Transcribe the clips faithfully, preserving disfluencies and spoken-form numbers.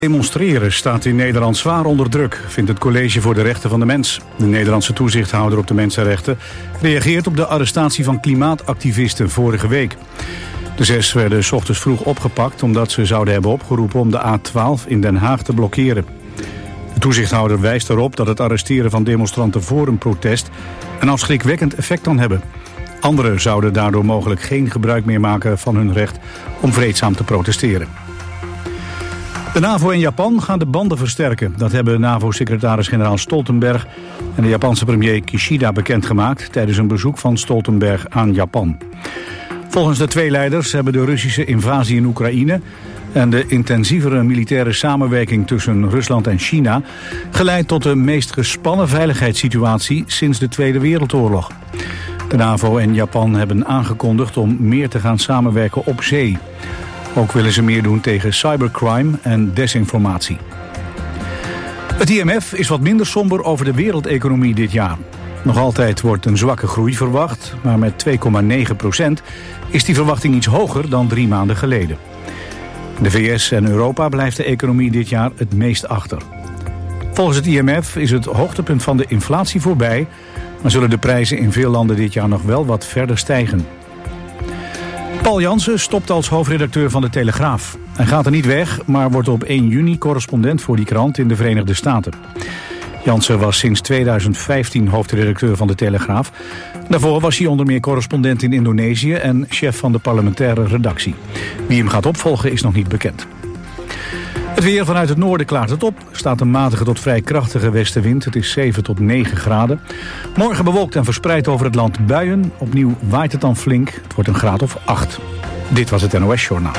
Demonstreren staat in Nederland zwaar onder druk, vindt het College voor de Rechten van de Mens. De Nederlandse toezichthouder op de mensenrechten reageert op de arrestatie van klimaatactivisten vorige week. De zes werden 's ochtends vroeg opgepakt omdat ze zouden hebben opgeroepen om de A twaalf in Den Haag te blokkeren. De toezichthouder wijst erop dat het arresteren van demonstranten voor een protest een afschrikwekkend effect kan hebben. Anderen zouden daardoor mogelijk geen gebruik meer maken van hun recht om vreedzaam te protesteren. De NAVO en Japan gaan de banden versterken. Dat hebben NAVO-secretaris-generaal Stoltenberg en de Japanse premier Kishida bekendgemaakt tijdens een bezoek van Stoltenberg aan Japan. Volgens de twee leiders hebben de Russische invasie in Oekraïne en de intensievere militaire samenwerking tussen Rusland en China geleid tot de meest gespannen veiligheidssituatie sinds de Tweede Wereldoorlog. De NAVO en Japan hebben aangekondigd om meer te gaan samenwerken op zee. Ook willen ze meer doen tegen cybercrime en desinformatie. Het I M F is wat minder somber over de wereldeconomie dit jaar. Nog altijd wordt een zwakke groei verwacht, maar met twee komma negen procent is die verwachting iets hoger dan drie maanden geleden. In de V S en Europa blijft de economie dit jaar het meest achter. Volgens het I M F is het hoogtepunt van de inflatie voorbij, maar zullen de prijzen in veel landen dit jaar nog wel wat verder stijgen. Paul Jansen stopt als hoofdredacteur van de Telegraaf. Hij gaat er niet weg, maar wordt op één juni correspondent voor die krant in de Verenigde Staten. Jansen was sinds tweeduizend vijftien hoofdredacteur van de Telegraaf. Daarvoor was hij onder meer correspondent in Indonesië en chef van de parlementaire redactie. Wie hem gaat opvolgen is nog niet bekend. Het weer vanuit het noorden klaart het op. Er staat een matige tot vrij krachtige westenwind. Het is zeven tot negen graden. Morgen bewolkt en verspreid over het land buien. Opnieuw waait het dan flink. Het wordt een graad of acht. Dit was het N O S Journaal.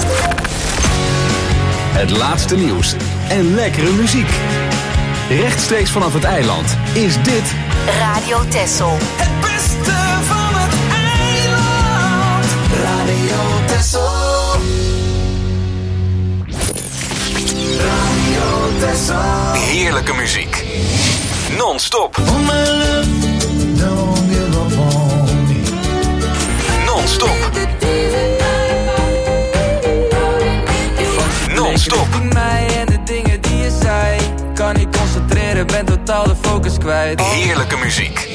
Het laatste nieuws en lekkere muziek. Rechtstreeks vanaf het eiland is dit Radio Texel. Het beste van het eiland. Radio Texel. Radio Texel. Heerlijke muziek. Non-stop. Non-stop. Non-stop. Mij en de dingen die je zei. Kan niet concentreren, ben totaal de focus kwijt. Heerlijke muziek.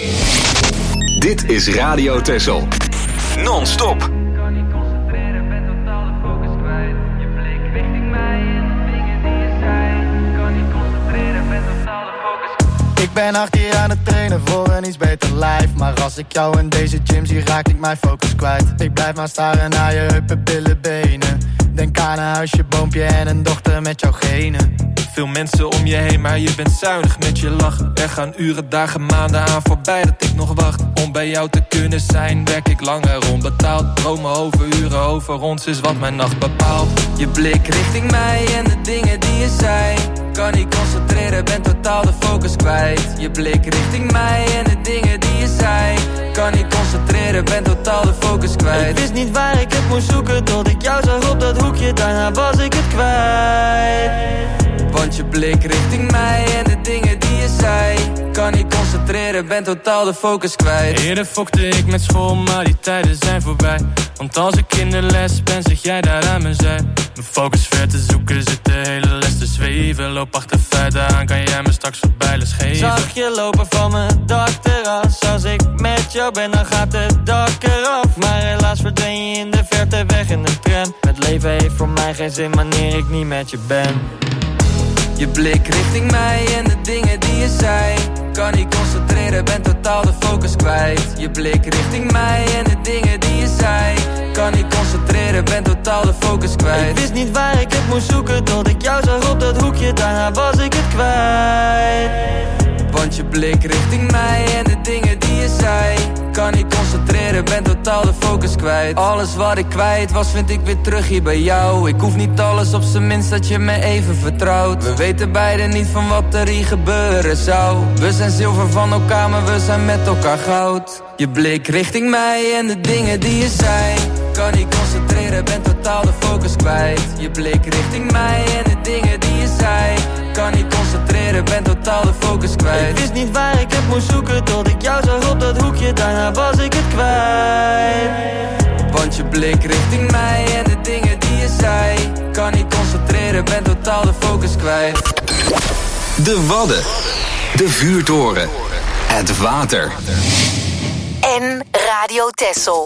Dit is Radio Texel. Non-stop. Kan niet concentreren, ben totaal de focus kwijt. Je blik richting mij en de dingen die je zei. Kan niet concentreren, ben totaal de focus. Ik ben acht jaar aan het trainen voor een iets beter life. Maar als ik jou in deze gym zie, raak ik mijn focus kwijt. Ik blijf maar staren naar je heupen, billen, benen. Denk aan een huisje, boompje en een dochter met jouw genen. Veel mensen om je heen, maar je bent zuinig met je lachen. Er gaan uren, dagen, maanden aan voorbij dat ik nog wacht. Om bij jou te kunnen zijn, werk ik langer onbetaald. Dromen over uren, over ons is wat mijn nacht bepaalt. Je blik richting mij en de dingen die je zei. Kan niet concentreren, ben totaal de focus kwijt. Je blik richting mij en de dingen die je zei. Kan niet concentreren, ben totaal de focus kwijt. Ik wist niet waar ik het moest zoeken, tot ik jou zag op dat hoekje. Daarna was ik het kwijt. Want je blik richting mij en de dingen die je zei. Kan niet concentreren, ben totaal de focus kwijt. Eerder fokte ik met school, maar die tijden zijn voorbij. Want als ik in de les ben, zeg jij daar aan mijn zij. Mijn focus ver te zoeken, zit de hele les te zweven. Loop achter feiten aan, kan jij me straks voorbij les geven. Zag je lopen van mijn dakterras. Als ik met jou ben, dan gaat het dak eraf. Maar helaas verdween je in de verte weg in een tram. Het leven heeft voor mij geen zin wanneer ik niet met je ben. Je blik richting mij en de dingen die je zei. Kan niet concentreren, ben totaal de focus kwijt. Je blik richting mij en de dingen die je zei. Kan niet concentreren, ben totaal de focus kwijt. Ik wist niet waar ik het moest zoeken, tot ik jou zag op dat hoekje. Daarna was ik het kwijt. Want je blik richting mij en de dingen die je zei. Kan niet concentreren, ben totaal de focus kwijt. Alles wat ik kwijt was, vind ik weer terug hier bij jou. Ik hoef niet alles, op zijn minst dat je me even vertrouwt. We weten beiden niet van wat er hier gebeuren zou. We zijn zilver van elkaar, maar we zijn met elkaar goud. Je blik richting mij en de dingen die je zei. Kan niet concentreren, ben totaal de focus kwijt. Je blik richting mij en de dingen die je zei. Kan niet concentreren, ben totaal totaal de focus kwijt. Ik wist niet waar ik het moest zoeken, tot ik jou zag op dat hoekje, daarna was ik het kwijt. Want je blik richting mij en de dingen die je zei, kan niet concentreren, ben totaal de focus kwijt. De Wadden, de vuurtoren, het water. En Radio Texel.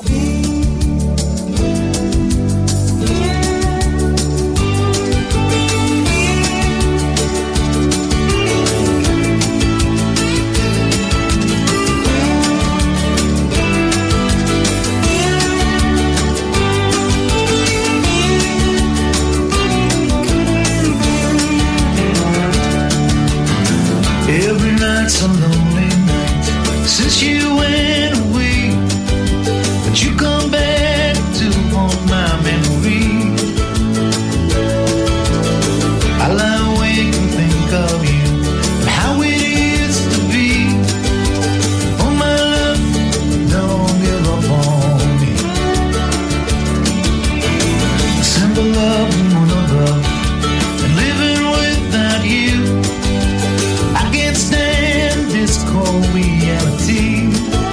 Every night's a lonely night since you went away, but you come back to haunt my memory. I lie awake and think of you and how it used to be. Oh my love, don't give up on me. A symbol of one of love and living without you. I can't stand this cold reality.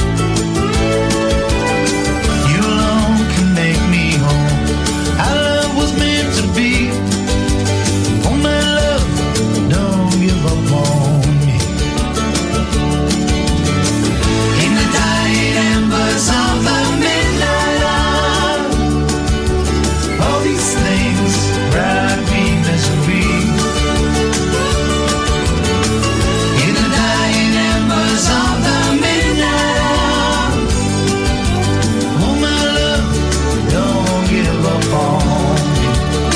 You alone can make me whole. Our love was meant to be. Oh my love, don't give up on me. In the dying embers of the midnight hour, all these things brought me misery. Of the midnight hour, oh my love, don't give up on me.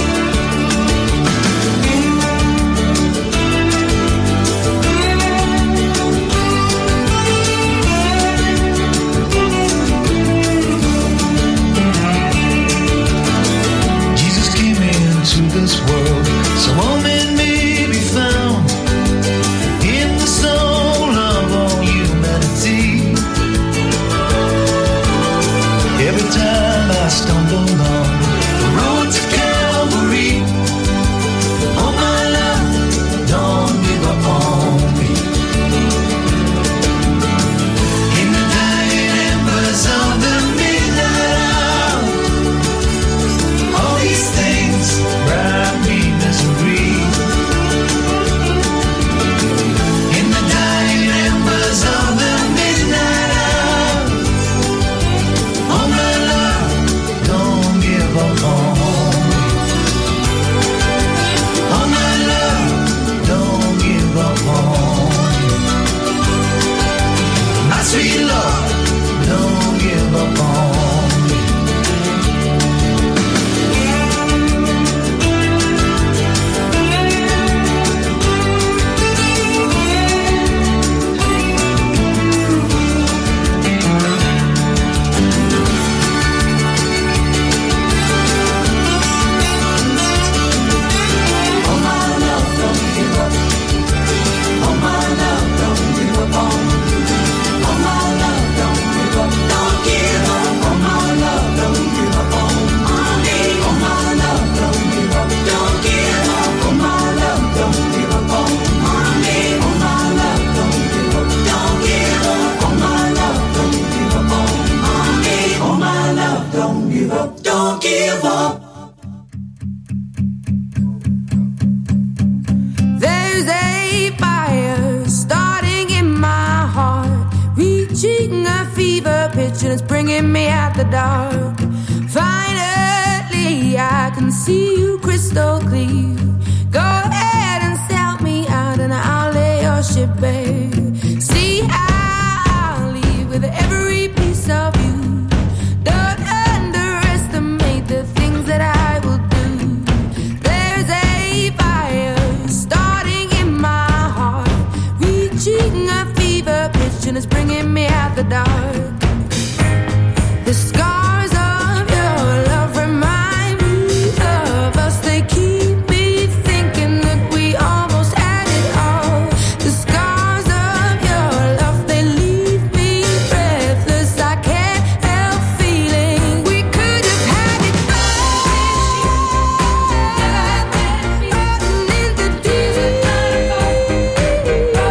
Jesus came into this world so all men may be found in the soul of all humanity. Every time I stumble on the road to Calvary, oh my love, don't give up on me. In the dying embers of the midnight hour, all these things brought me misery. In the dying embers of the midnight hour, oh my love, don't give up on me. Oh my love, don't give up on me. My sweet love, don't give up on me. There's a fire starting in my heart, reaching a fever pitch and it's bringing me out the dark. Finally, I can see you crystal clear. Go ahead and sell me out and I'll lay your ship bare. See, I'll leave with every piece of you. Don't underestimate the things that I will do. There's a fire starting in my heart, reaching a fever pitch and it's bringing me out the dark. The scars of your love remind me of us. They keep me thinking that we almost had it all. The scars of your love, they leave me breathless. I can't help feeling we could have had it all. Running in the deep.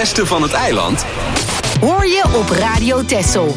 beste van het eiland hoor je op Radio Texel.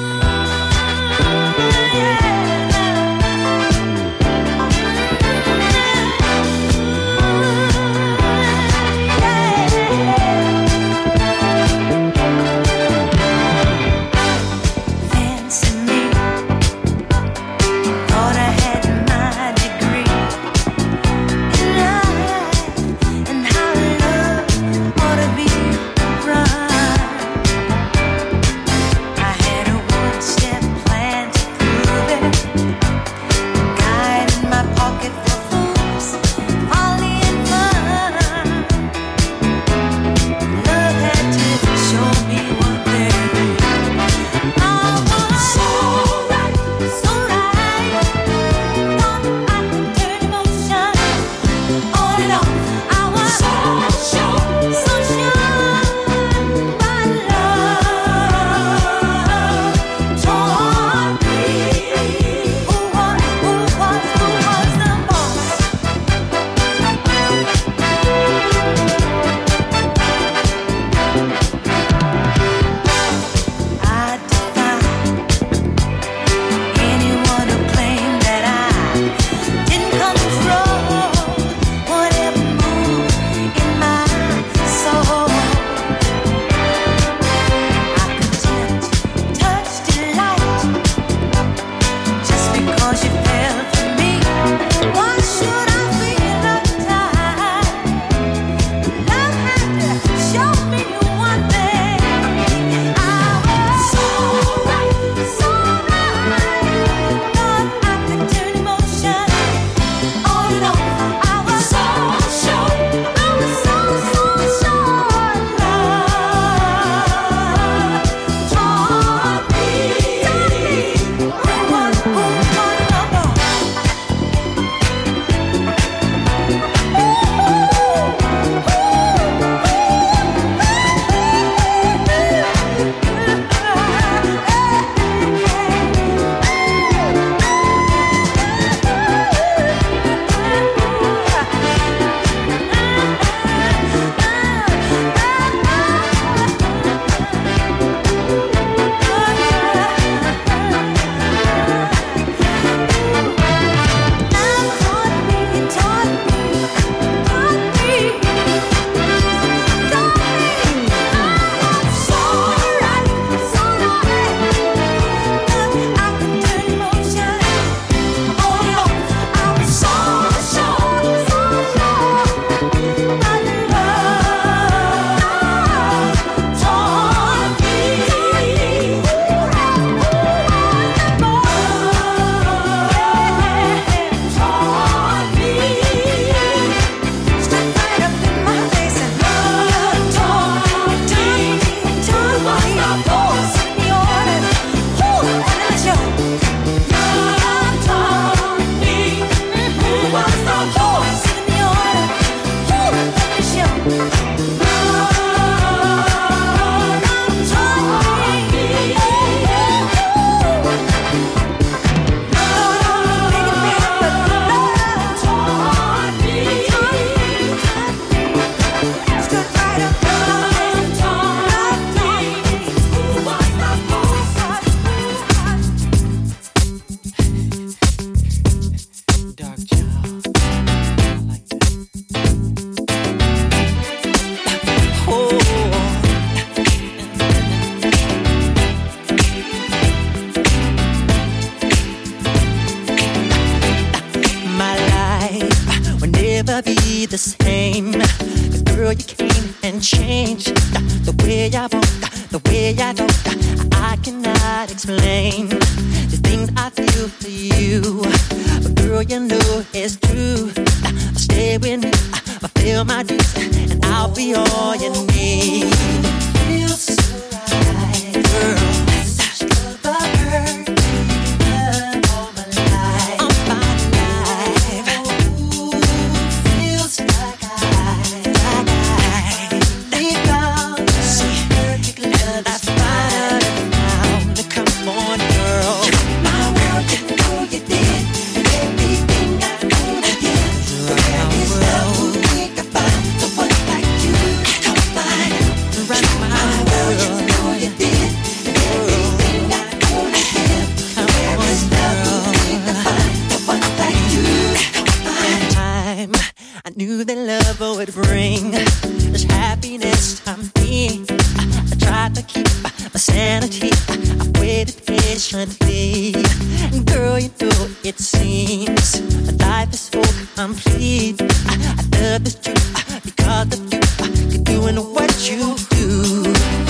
the same. 'Cause girl, you came and changed the way I walk, the way I talk. I cannot explain the things I feel for you, but girl, you know it's true. I'll stay with you, I'll feel my dreams, and I'll be all you need. Feels so right, girl. Right I've waited patiently. Girl, you know it seems life is so complete. I, I love this truth because of you. You're doing what you do.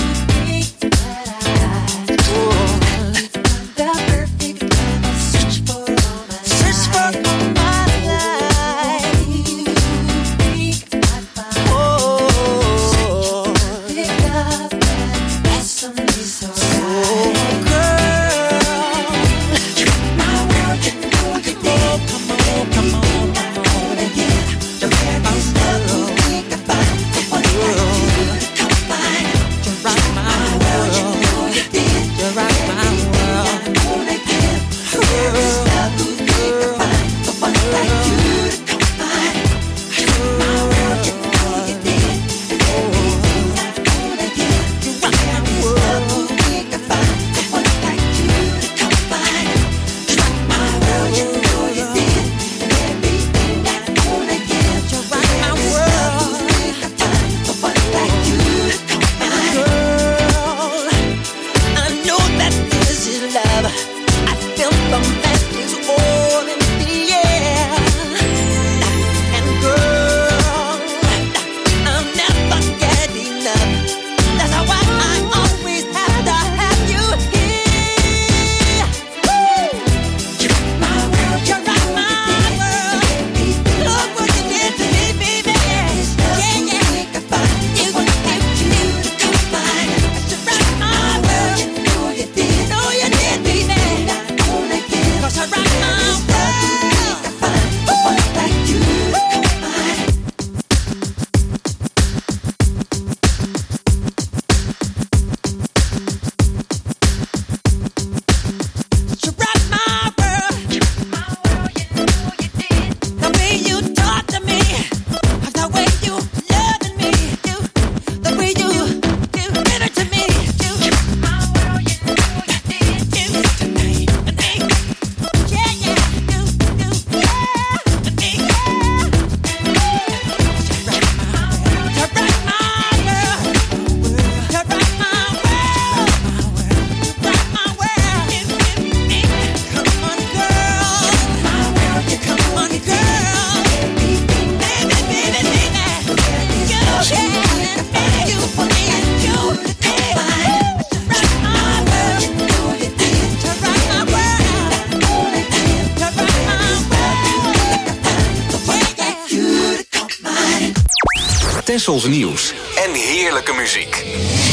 Tessels nieuws en heerlijke muziek.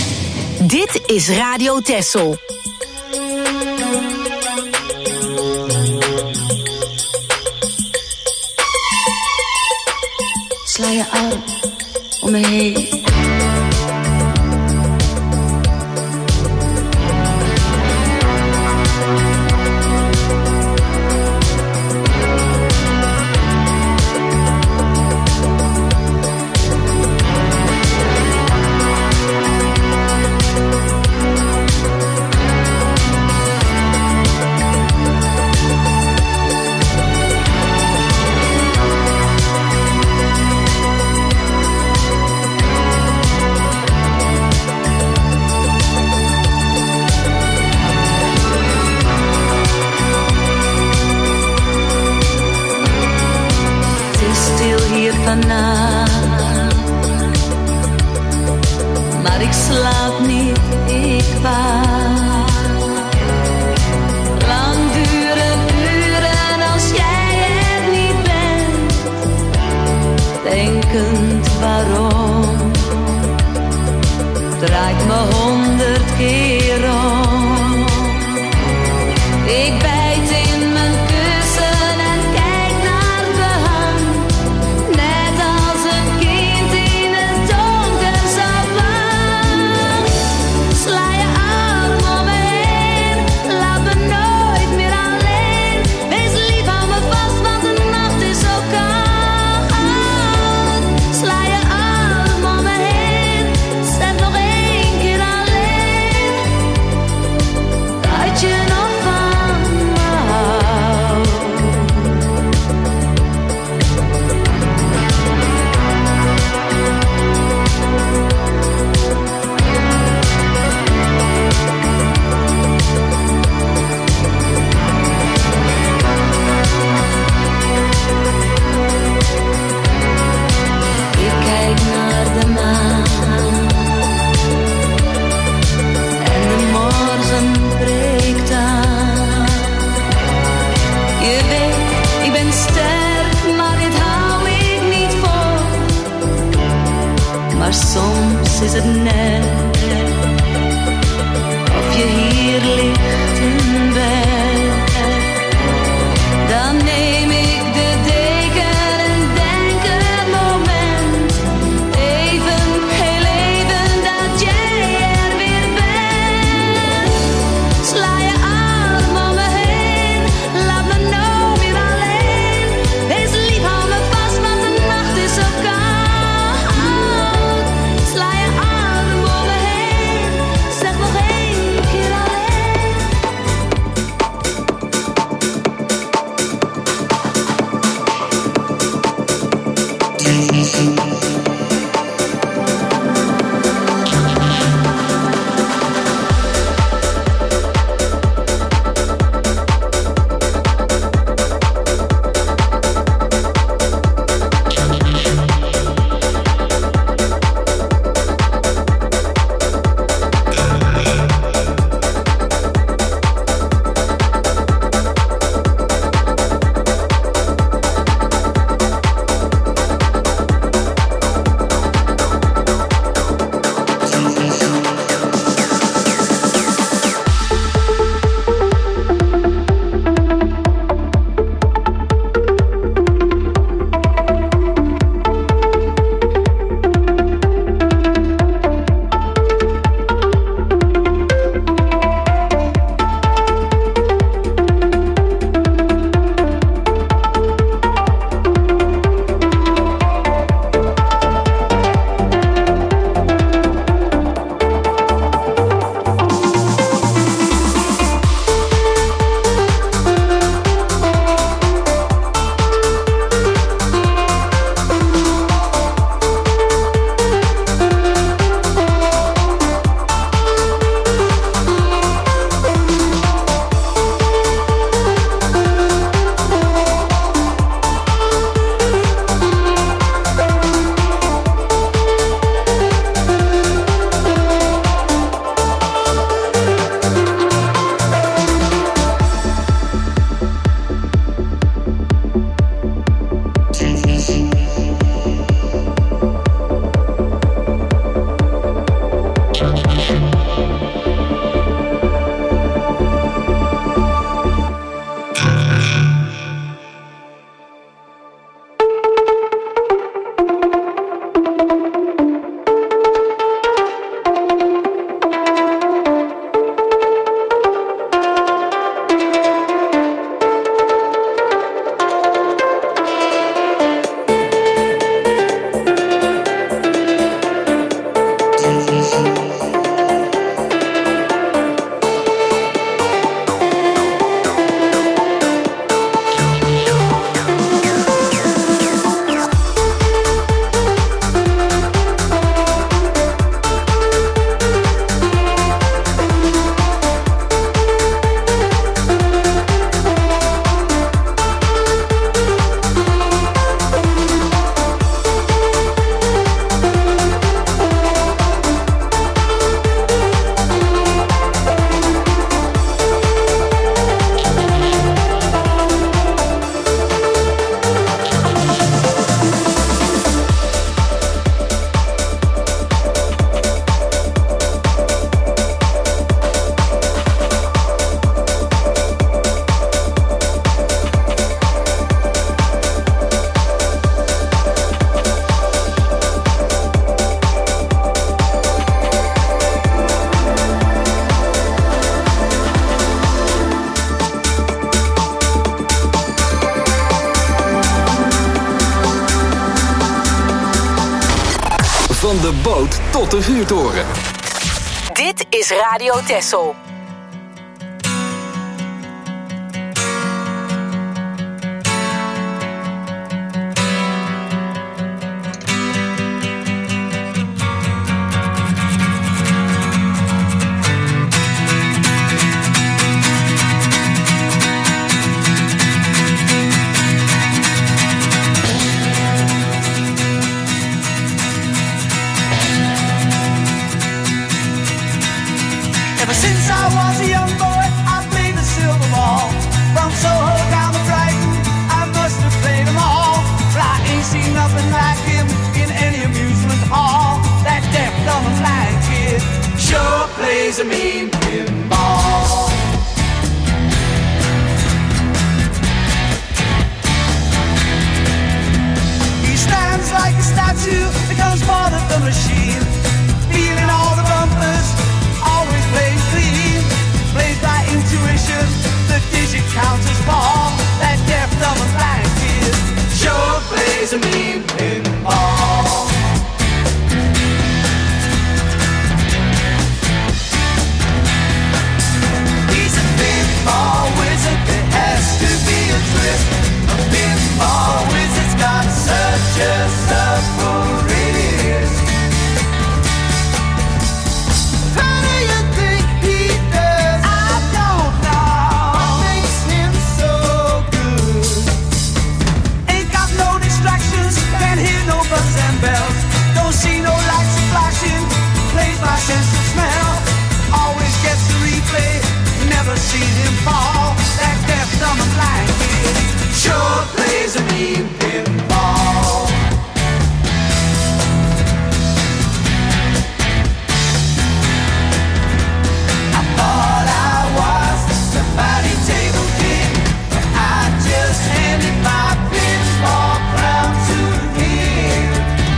Dit is Radio Tessel. Sla je arm om me heen. Van de boot tot de vuurtoren. Dit is Radio Texel. Plays a mean pinball. He stands like a statue, becomes part of the machine, feeling all the bumpers, always playing clean. Plays by intuition, the digit counters fall. That deaf, dumb and blind kid sure plays a mean pinball. Pinball wizard, there has to be a twist. A pinball wizard's got such a submarine. How do you think he does? I don't know. What makes him so good? Ain't got no distractions, can't hear no buzzes and bells. Don't see no lights flashing, plays by sense of smell. Always gets the replay. Never seen him fall. That deaf, dumb and blind kid sure plays a mean pinball. I thought I was somebody table king, but I just handed my pinball crown to him.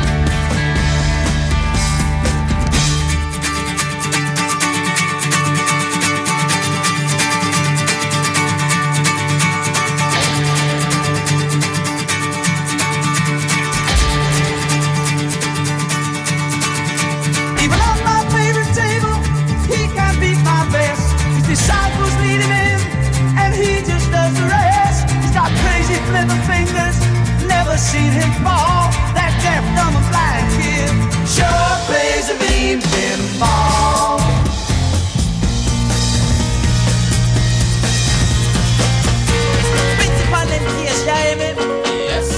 Disciples lead him in, and he just does the rest. He's got crazy flipper fingers, never seen him fall. That deaf, dumb and blind kid sure plays a mean pinball. Principal in case, yeah, yes.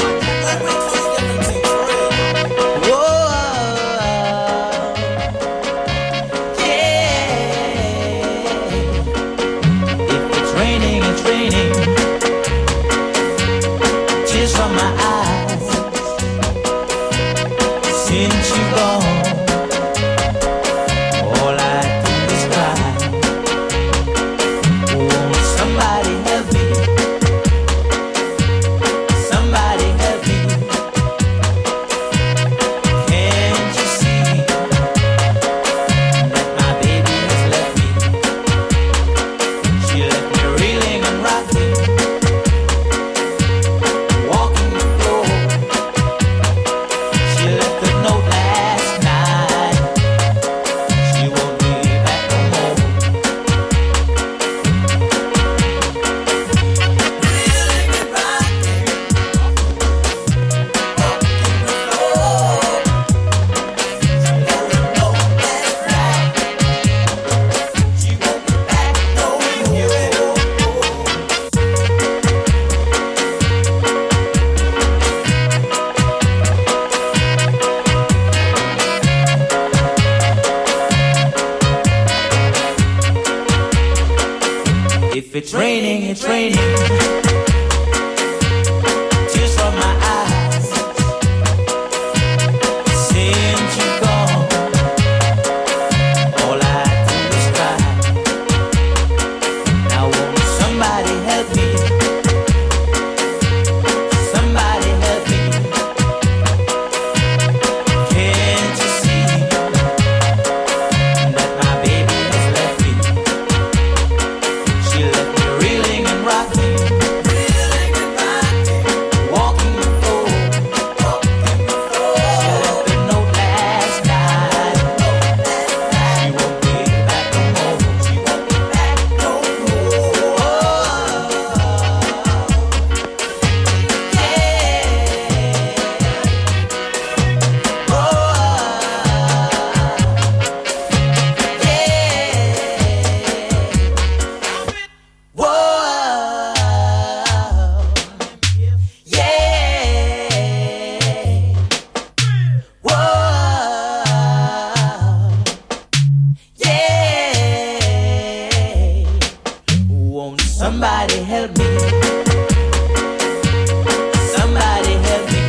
If it's raining, it's raining. Tears from my eyes. Since you're gone, all I do is cry. Now won't somebody help me? Somebody help me. Can't you see that my baby has left me? She left me reeling and rocking. Somebody help me. Somebody help me.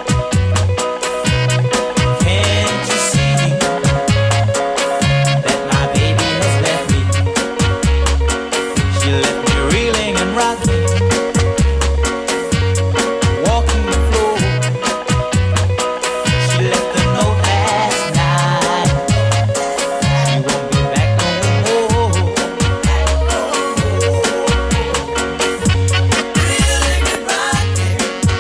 Can't you see that my baby has left me? She left me reeling and rocking, walking the floor. She left a note last night. She won't be back no more. Reeling and rocking,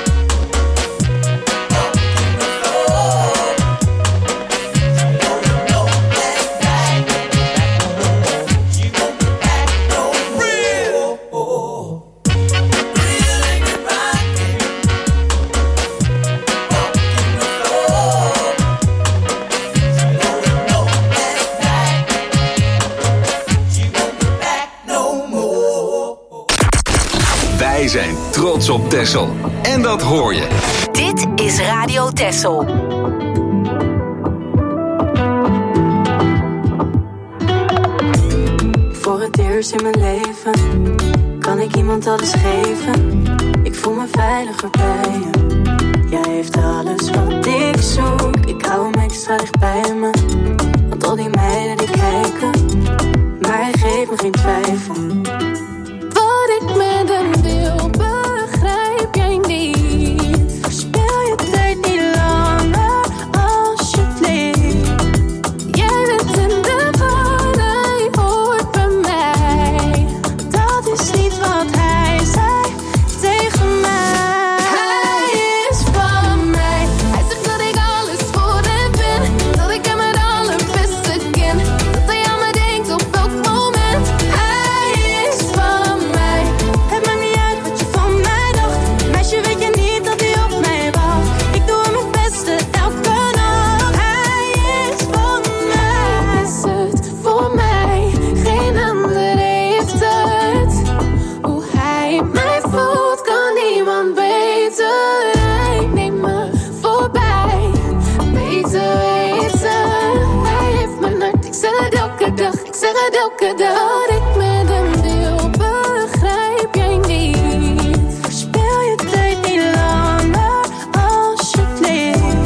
walking the floor. She wrote a note last night. She won't be back no more. Reeling and rocking, walking the floor. She wrote a note last night. She won't be back no more. Wij zijn trots op Texel. En dat hoor je. Dit is Radio Texel. Voor het eerst in mijn leven kan ik iemand alles geven. Ik voel me veiliger bij je. Jij heeft alles wat ik zoek. Ik hou hem extra dicht bij me. Want al die meiden die kijken, maar hij geeft me geen twijfel. Wat ik met hem wil, begrijp jij niet. Verspil je tijd niet langer, alsjeblieft. Jij bent in de war, hij hoort bij mij. Dat is niet wat hij zei tegen mij. Hij is van mij. Hij zegt dat ik alles voor hem ben. Dat ik hem het allerbeste ken. Dat hij aan me denkt op elk moment. Hij is van mij. Het maakt niet uit wat je van mij dacht. Meisje, weet je niet dat hij op mij wacht. Ik doe hem het beste elke nacht. Hij is van mij. Is het voor mij? Geen ander heeft het. Hoe hij mij voelt kan niemand beter. Hij neemt me voorbij. Beter weten. Hij heeft mijn hart. Ik zeg het elke dag. Ik zeg het elke dag. Wat ik met hem wil, begrijp jij niet. Verspil je tijd niet langer, alsjeblieft.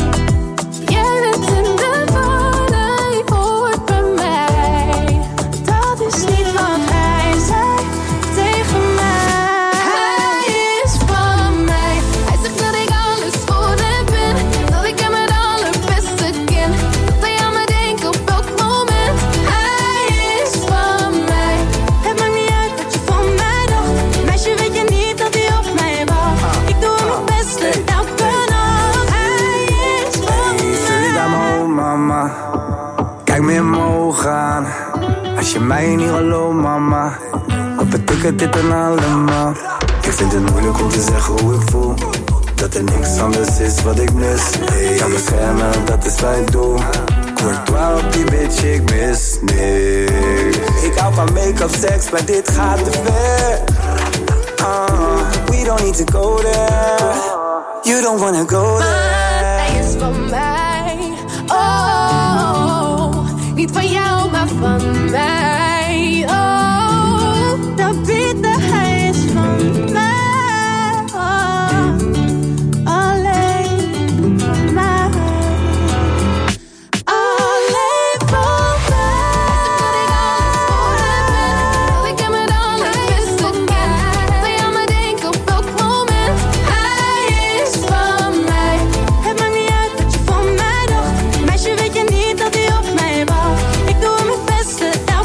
Jij bent in de war, hij hoort bij mij. Dat is niet wat hij zei tegen mij. Hij is van mij. Hij zegt dat ik alles voor hem ben. Dat ik hem het allerbeste ken. Dat hij aan me denkt op elk moment. Hij is van mij. Het maakt niet uit wat je van mij dacht. Meisje, weet je niet dat hij op mij wacht. Ik doe hem het beste elke nacht. Hij is van Sorry dat mijn oh mama. Kijk me in mijn ogen aan. Als je mij niet gelooft, mama. Wat betekent dit dan allemaal? Ik vind het moeilijk om te zeggen hoe ik voel. Dat er niks anders is wat ik mis. Ik kan beschermen, dat is wat ik doe. Courtois op die bitch, ik mis niks. Ik hou van make-up, seks, maar dit gaat te ver. Uh, we don't need to go there. You don't wanna go there. Hij is van mij. Oh, niet van jou, maar van mij. Oh, dat bieden, hij is van mij. Oh, alleen van mij. Alleen van mij. Dat ik hem het allerbeste ken. Dat hij aan me denkt op elk moment. Hij is van mij. Het maakt niet uit wat je van mij dacht. Meisje, weet je niet dat hij op mij wacht. Ik doe hem het beste elke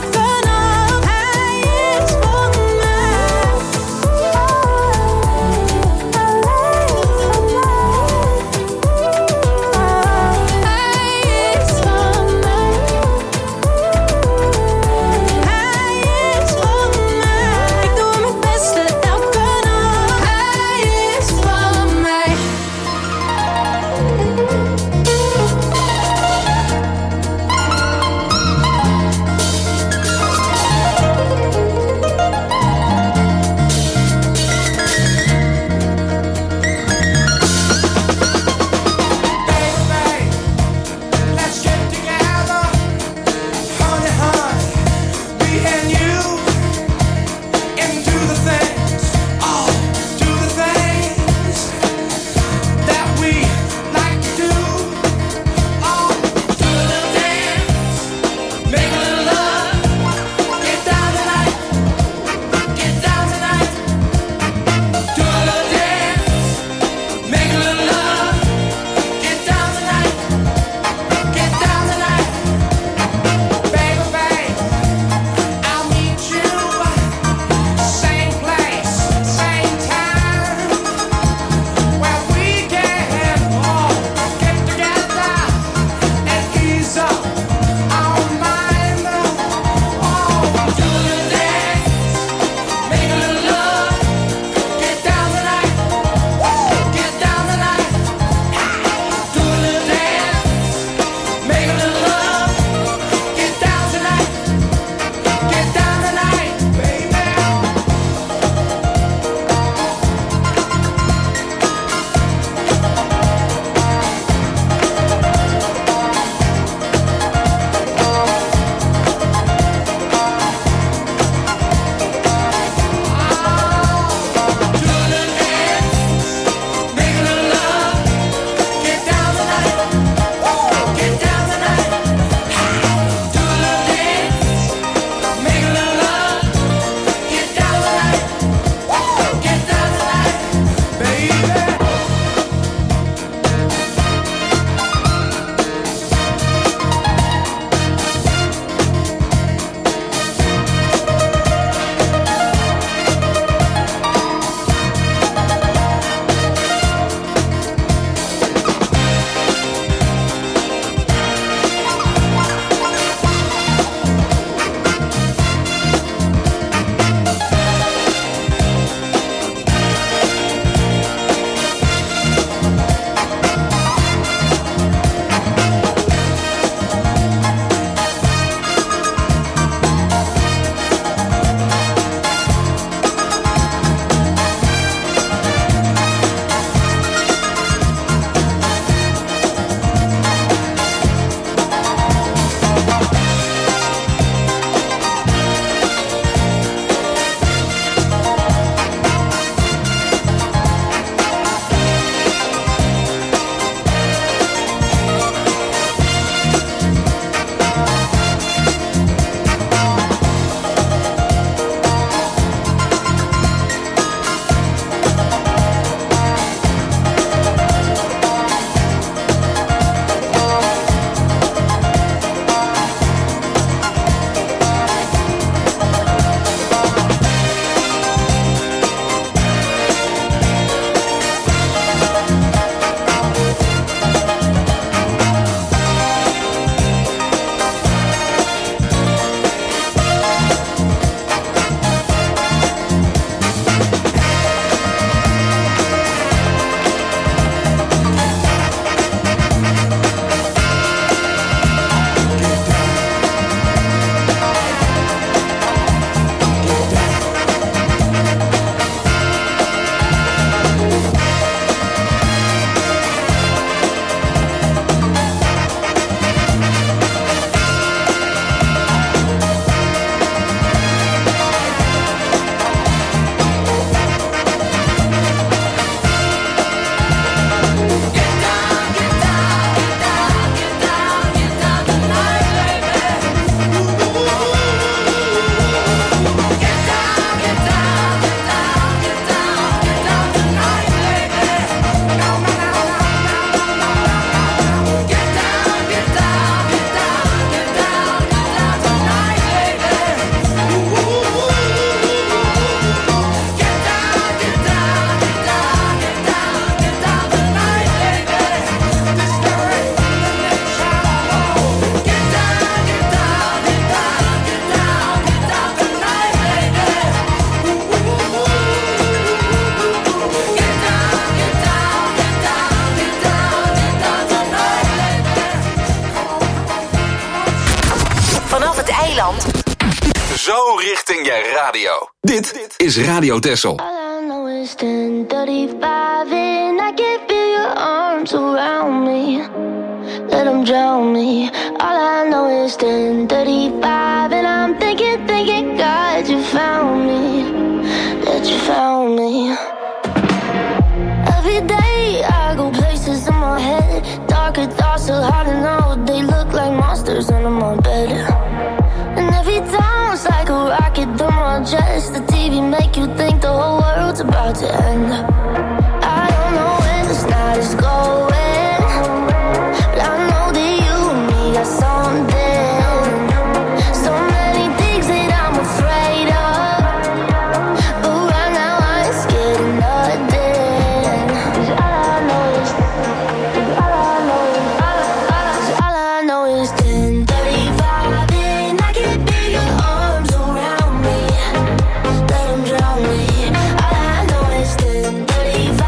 radio. Dit is Radio Texel. All I know is ten thirty-five and I can feel your arms around me. Let them drown me. All I know is ten thirty-five and I'm thinking, thinking, God, you found me. That you found me. Every day I go places in my head. Darker thoughts so hard to know. They look like monsters under my bed. And every time it's like a rocket through my chest. The T V make you think the whole world's about to end. I don't know where this night is going, but I know that you and me got something. So many things that I'm afraid of, but right now I ain't scared of nothing. 'Cause all I know is, all I know is, all, all I know is ten thirty-five and I can feel your arms around me. Let them drown me. All I know is ten thirty-five.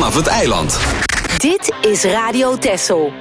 vanaf het eiland. Dit is Radio Texel.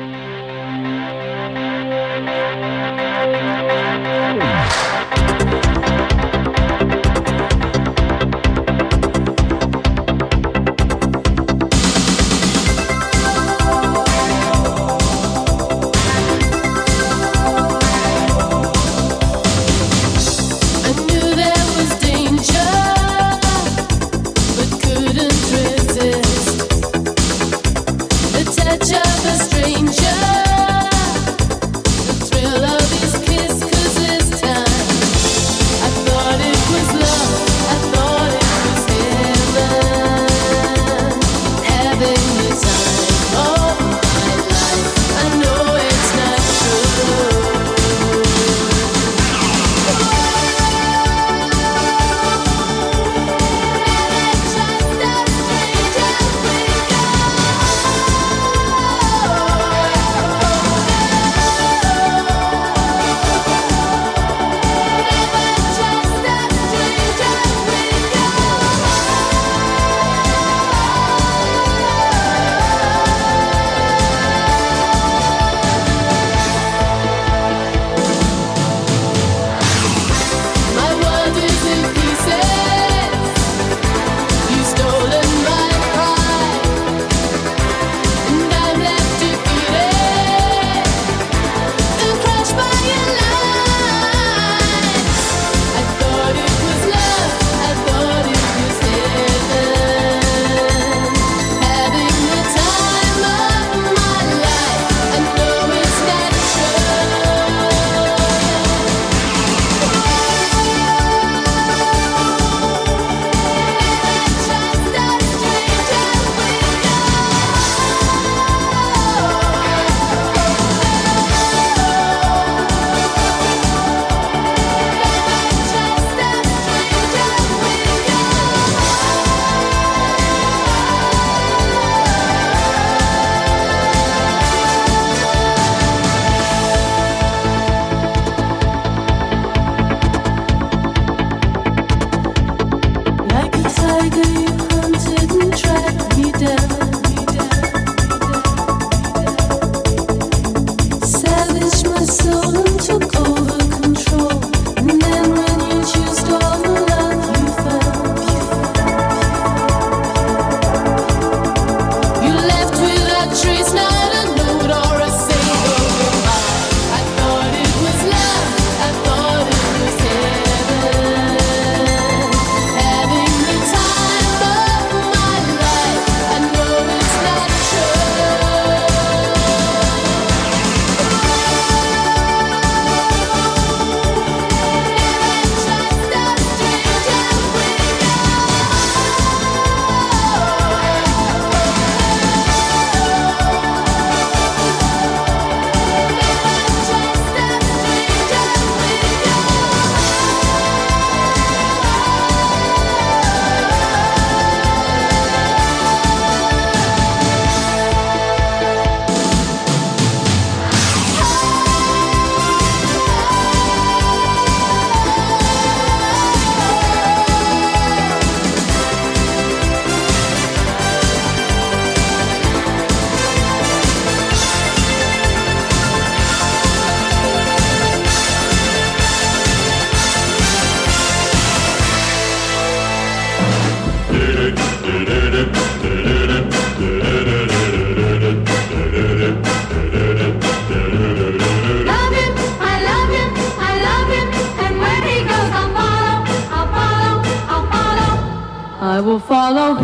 I will follow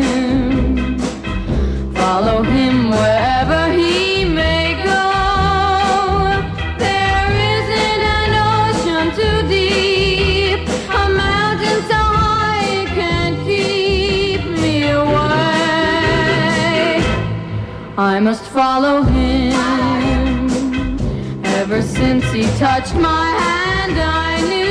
him, follow him wherever he may go. There isn't an ocean too deep, a mountain so high it can't keep me away. I must follow him. Ever since he touched my hand, I knew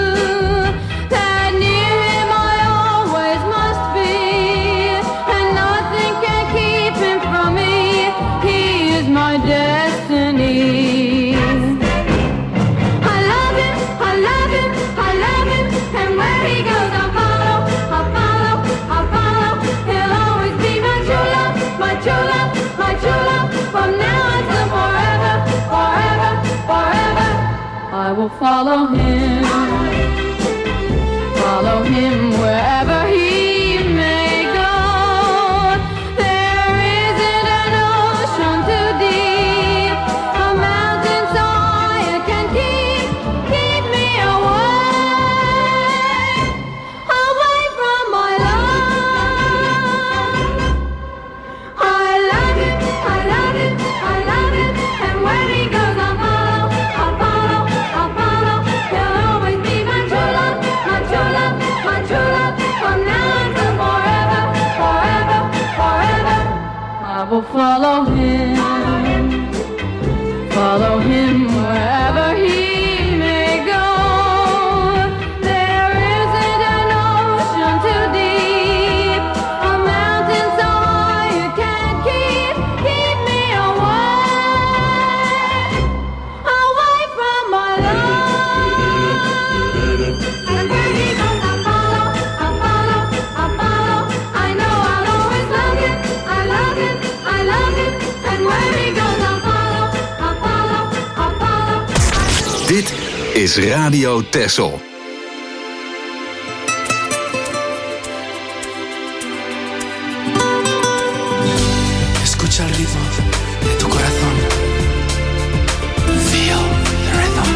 my destiny. I love him, I love him, I love him, and where he goes I'll follow, I'll follow, I'll follow. He'll always be my will follow him, follow him wherever he may go. There isn't an ocean too deep, a mountain so high it can keep, keep me away, away from my love. I love it, I love it, I love it, and when he goes I'll follow, I'll follow, I'll follow. He'll always be my true love, my true love, my true love, from now until forever, forever, forever. I will follow him, follow him wherever he may go. There isn't an ocean too deep, a mountain so high you can't keep, keep me away, away from my love. And where he goes I'll follow, I'll follow, I'll follow. I know I'll always love him, I love him, I love him. And where he goes I'll follow, I'll follow, I'll follow. Dit is Radio Texel. Escucha el ritmo de tu corazón. Feel the rhythm.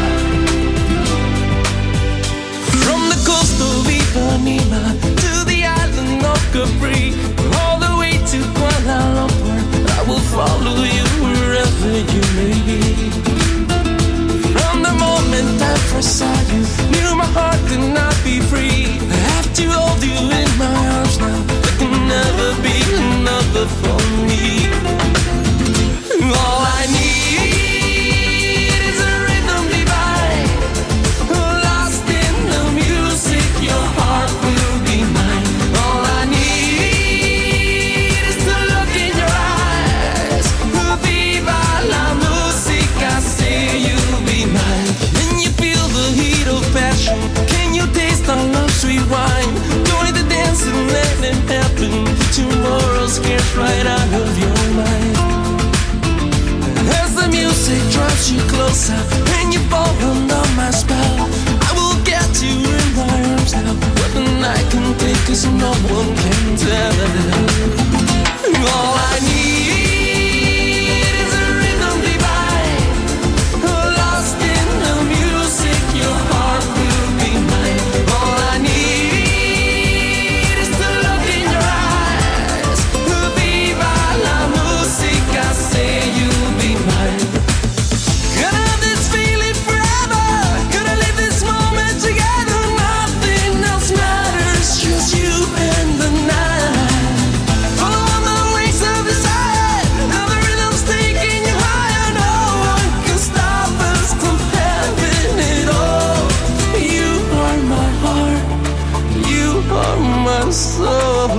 From the coast of Ipanema to the island of Capri, all the way to Kuala Lumpur, I will follow you wherever you may be. From the moment I first saw you, knew my heart could not be free. I have to hold you in my arms now. There can never be another for me. All I need is a rhythm divine, lost in the music. Your heart will be mine. All I need is to look in your eyes. Viva la musica, say you'll be mine. Can you feel the heat of passion? Can you taste our love sweet wine? Join the dance and let it happen. Tomorrow scares right out of your mind. As the music drives you closer and you fall under my spell, I will get you in my arms now. But the night can take, 'cause no one can tell. All I need is a rhythm divine, lost in the music. Your heart will be mine. All I need is to look in your eyes. Viva la musica, say you'll be mine. Gonna have this feeling forever. Gonna live this moment together. Nothing else matters, just you and the night. Follow on the wings of desire. Now the rhythm's taking you higher. No one can stop us from having it all. You are my heart. You are my soul.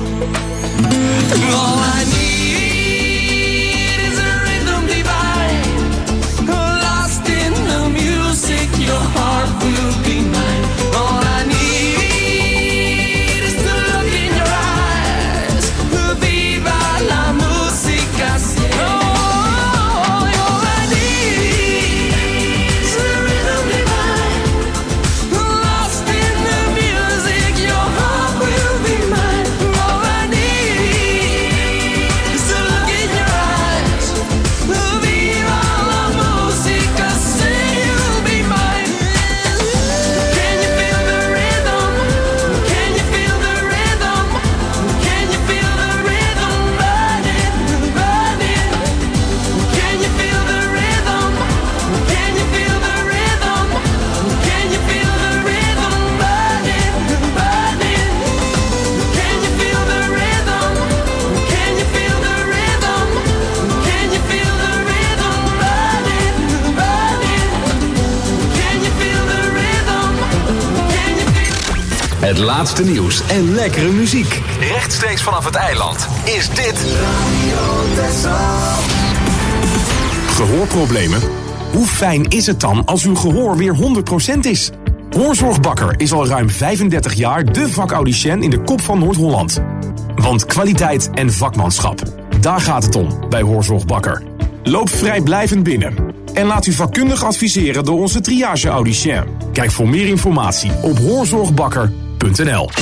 All I need is a rhythm divine, lost in the music. Your heart will be mine. All I need is to look in your eyes. Viva la musica, say. Oh, all I need is a rhythm divine, lost in the music. Your heart will be mine. All I need is to look in your eyes. Viva la musica, say you'll be mine. Can you feel the rhythm? Can you feel the rhythm? Can you feel the rhythm running, running? Can you feel the rhythm? Can you feel the rhythm? Can you feel the rhythm running, running? Can you feel the rhythm? Can you feel the rhythm? Can you feel the rhythm running, running? Can you feel the rhythm? Can you feel Het laatste nieuws en lekkere muziek. Rechtstreeks vanaf het eiland is dit Gehoorproblemen? Hoe fijn is het dan als uw gehoor weer honderd procent is? Hoorzorgbakker is al ruim vijfendertig jaar de vakaudiënt in de kop van Noord-Holland. Want kwaliteit en vakmanschap, daar gaat het om bij Hoorzorgbakker. Loop vrijblijvend binnen. En laat u vakkundig adviseren door onze triage-audicien. Kijk voor meer informatie op hoorzorgbakker punt n l.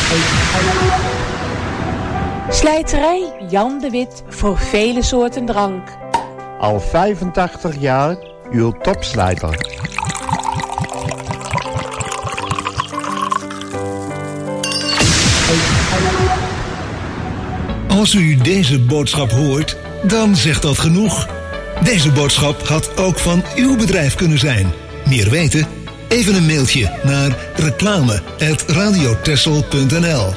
Slijterij Jan de Wit voor vele soorten drank. Al vijfentachtig jaar uw topslijter. Als u deze boodschap hoort, dan zegt dat genoeg. Deze boodschap had ook van uw bedrijf kunnen zijn. Meer weten? Even een mailtje naar reclame apenstaartje radiotessel punt n l.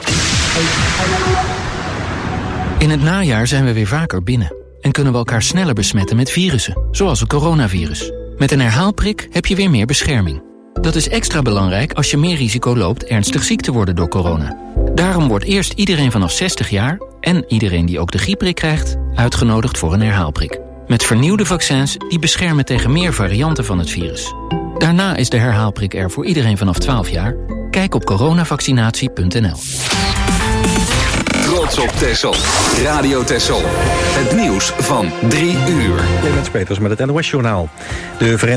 In het najaar zijn we weer vaker binnen en kunnen we elkaar sneller besmetten met virussen, zoals het coronavirus. Met een herhaalprik heb je weer meer bescherming. Dat is extra belangrijk als je meer risico loopt ernstig ziek te worden door corona. Daarom wordt eerst iedereen vanaf zestig jaar en iedereen die ook de griepprik krijgt uitgenodigd voor een herhaalprik. Met vernieuwde vaccins die beschermen tegen meer varianten van het virus. Daarna is de herhaalprik er voor iedereen vanaf twaalf jaar. Kijk op coronavaccinatie punt n l. Trots op Texel. Radio Texel. Het nieuws van drie uur. Clemens Peters met het N O S-journaal. De